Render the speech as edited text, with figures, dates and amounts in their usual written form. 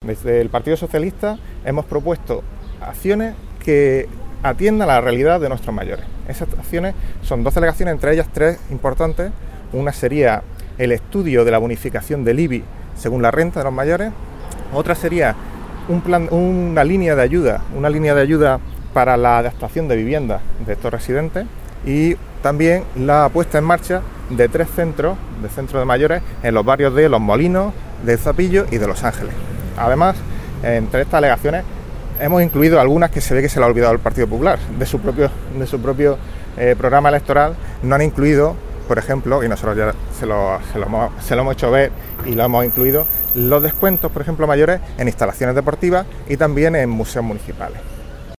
Desde el Partido Socialista hemos propuesto acciones que atiendan a la realidad de nuestros mayores. Esas acciones son 2 delegaciones, entre ellas 3 importantes. Una sería el estudio de la bonificación del IBI según la renta de los mayores. Otra sería una línea de ayuda para la adaptación de viviendas de estos residentes, y también la puesta en marcha de 3 centros de mayores en los barrios de Los Molinos, de Zapillo y de Los Ángeles. Además, entre estas alegaciones hemos incluido algunas que se ve que se le ha olvidado al Partido Popular. De su propio programa electoral no han incluido, por ejemplo, y nosotros ya se lo hemos hecho ver y lo hemos incluido, los descuentos, por ejemplo, mayores en instalaciones deportivas y también en museos municipales.